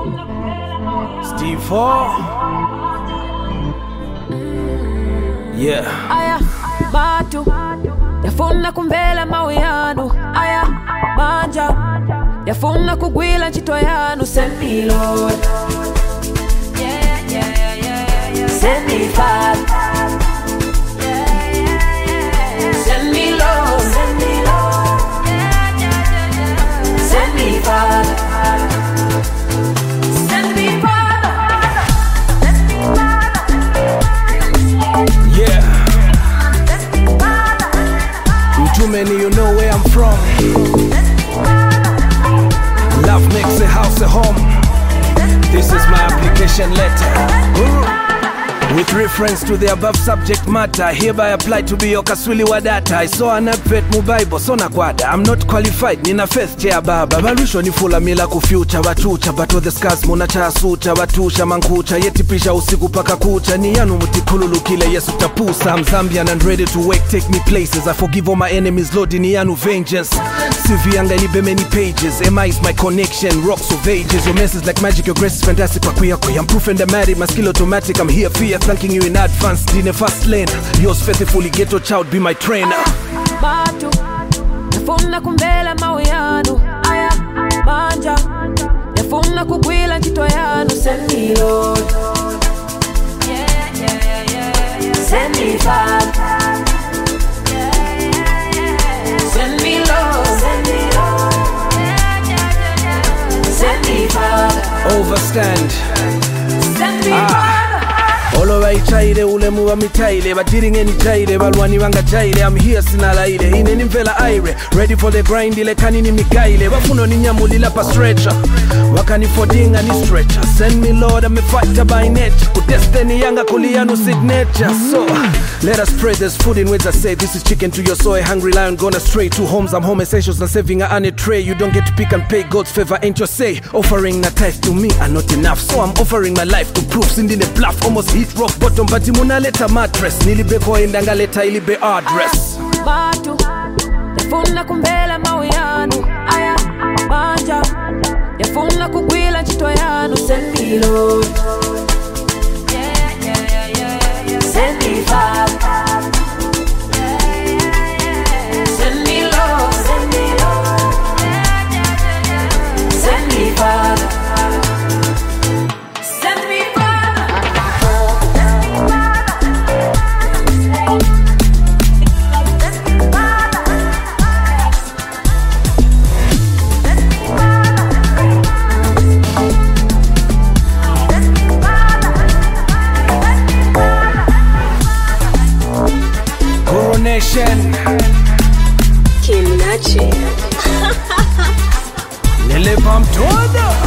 Steve Hall. Yeah. Aya batu yafuna kumbela mawe yanu. Aya manja yafuna kugwila ntchito yanu. Send me Lord, yeah, yeah, yeah, yeah. Send me Father, yeah, yeah, yeah. Send me Lord, send me Lord, yeah, yeah, yeah. Send me Father, send me Father, send me Father. Yeah. You too many, you know where I'm from. Love makes a house a home. This is my application letter. With reference to the above subject matter, hereby apply to be your kaswili wa data. I saw an advert mu Bible, so nakwada. I'm not qualified, nina faith chair baba. Barusho ni fula mila ku future batucha. But with the scars muna cha sucha batusha mankucha. Yeti pisha usiku paka kucha. Ni yanu mutikululu kile yesu tapusa. I'm Zambian and ready to work, take me places. I forgive all my enemies, Lord, ni yanu vengeance. CV anga libe many pages. MI is my connection, rocks of ages. Your message like magic, your grace is fantastic. I'm proof and I'm married, my skill automatic. I'm here for you, thanking you in advance. In a fast lane, yours faithfully, ghetto child, be my trainer. Batu yafuna kumbela mawe yanu. Aya manja yafuna kugwila ntchito yanu. Send me Lord, yeah, yeah, yeah, yeah. Send me Father, yeah, yeah, yeah. Send me Lord, send me Lord, yeah, yeah, yeah. Send me Father, Overstand. send me Father. Olo baichaile ule muwa mitaile batiringe ni chaile balwani wanga chaile. I'm here sinalaile ine nimvela aire. Ready for the grind ile kanini mikaile. Bafuno ni nyamulila pa stretcher wakani fodinga ni stretcher. Send me Lord, I'm a fighter by nature. Ku destiny yanga kulianu signature. So let us pray, there's food in words I say. This is chicken to your soul, a hungry lion gonna stray. Two homes, I'm home essentials and saving a on a tray. You don't get to pick and pay, God's favor ain't your say. Offering na tithe to me are not enough, so I'm offering my life to prove. Sinding the bluff, almost hit rock bottom, but muna leta mattress. Nilibe koendanga leta ilibe address. Batu yafuna kumbela mawe yanu. Aya manja yafuna kugwila ntchito yanu. Send me Lord, yeah, yeah, yeah, yeah. Send me Father, yeah, yeah, yeah. Send me Lord, send me Lord, yeah, yeah, yeah. Send me Father, send me Father, Coronation Kinachi. Nilipam todo.